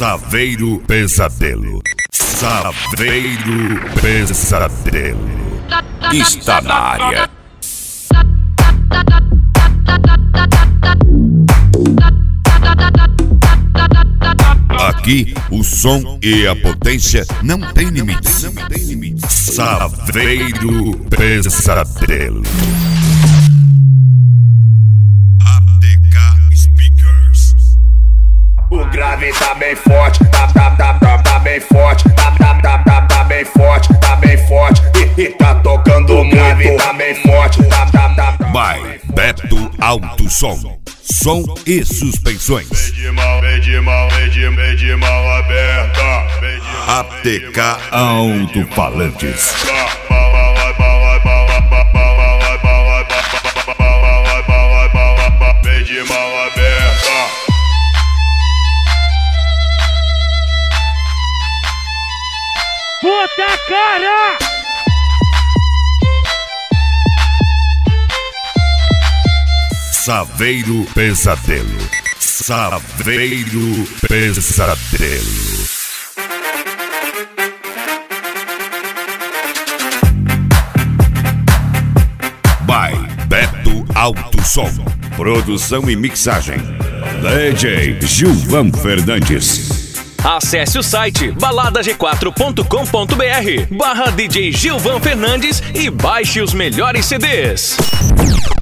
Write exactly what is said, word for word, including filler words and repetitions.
Saveiro Pesadelo. Saveiro Pesadelo. Está na área. Aqui o som e a potência não tem limites. Não tem limites. Saveiro Pesadelo. A T K Speakers. O grave tá bem forte, tá, tá, tá, tá, tá bem forte, tá, tá, tá, tá, tá bem forte, tá bem forte, e, e tá tocando o grave tá bem forte, tá, tá, tá, tá. By Beto Alto Som. Som e suspensões. Vem de mão, vem de mão, vem de, vem de mão aberta. A T K Alto-Falantes. Vem de mão aberta. Puta cara! Saveiro Pesadelo. Saveiro Pesadelo. By Beto Alto Som. Produção e mixagem D J Gilvan Fernandes. Acesse o site balada g quatro ponto com ponto b r barra D J Gilvan Fernandes e baixe os melhores C Ds.